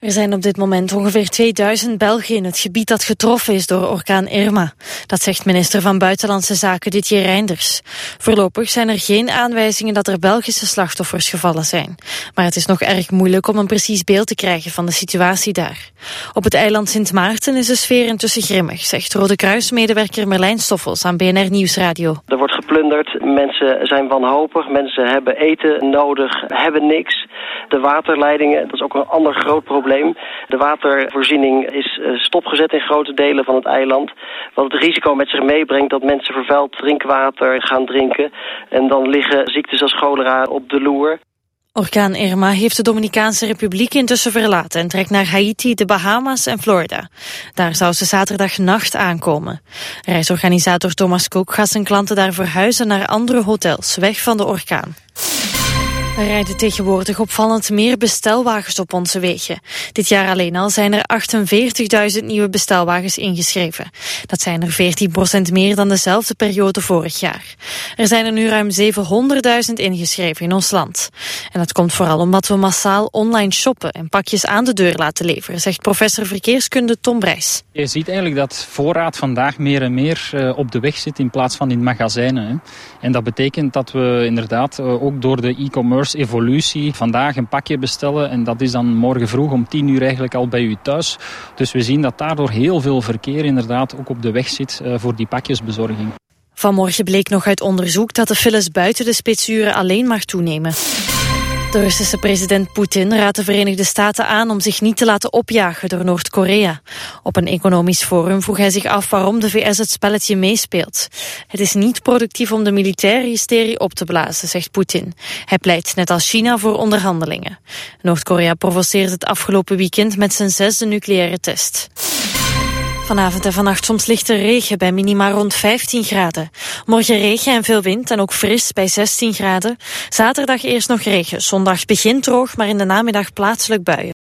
Er zijn op dit moment ongeveer 2000 Belgen in het gebied dat getroffen is door orkaan Irma. Dat zegt minister van Buitenlandse Zaken Didier Reynders. Voorlopig zijn er geen aanwijzingen dat er Belgische slachtoffers gevallen zijn. Maar het is nog erg moeilijk om een precies beeld te krijgen van de situatie daar. Op het eiland Sint Maarten is de sfeer intussen grimmig, zegt Rode Kruis-medewerker Merlijn Stoffels aan BNR Nieuwsradio. Er wordt geplunderd, mensen zijn wanhopig, mensen hebben eten nodig, hebben niks. De waterleidingen, dat is ook een ander groot probleem. De watervoorziening is stopgezet in grote delen van het eiland. Wat het risico met zich meebrengt dat mensen vervuild drinkwater gaan drinken. En dan liggen ziektes als cholera op de loer. Orkaan Irma heeft de Dominicaanse Republiek intussen verlaten en trekt naar Haiti, de Bahama's en Florida. Daar zou ze zaterdagnacht aankomen. Reisorganisator Thomas Cook gaat zijn klanten daar verhuizen naar andere hotels, weg van de orkaan. Er rijden tegenwoordig opvallend meer bestelwagens op onze wegen. Dit jaar alleen al zijn er 48.000 nieuwe bestelwagens ingeschreven. Dat zijn er 14% meer dan dezelfde periode vorig jaar. Er zijn er nu ruim 700.000 ingeschreven in ons land. En dat komt vooral omdat we massaal online shoppen en pakjes aan de deur laten leveren, zegt professor verkeerskunde Tom Brijs. Je ziet eigenlijk dat voorraad vandaag meer en meer op de weg zit in plaats van in magazijnen. Hè. En dat betekent dat we inderdaad ook door de e-commerce evolutie vandaag een pakje bestellen en dat is dan morgen vroeg om 10 uur eigenlijk al bij u thuis. Dus we zien dat daardoor heel veel verkeer inderdaad ook op de weg zit voor die pakjesbezorging. Vanmorgen bleek nog uit onderzoek dat de files buiten de spitsuren alleen maar toenemen. De Russische president Poetin raadt de Verenigde Staten aan om zich niet te laten opjagen door Noord-Korea. Op een economisch forum vroeg hij zich af waarom de VS het spelletje meespeelt. Het is niet productief om de militaire hysterie op te blazen, zegt Poetin. Hij pleit net als China voor onderhandelingen. Noord-Korea provoceert het afgelopen weekend met zijn 6e nucleaire test. Vanavond en vannacht soms lichte regen bij minima rond 15 graden. Morgen regen en veel wind en ook fris bij 16 graden. Zaterdag eerst nog regen. Zondag begint droog, maar in de namiddag plaatselijk buien.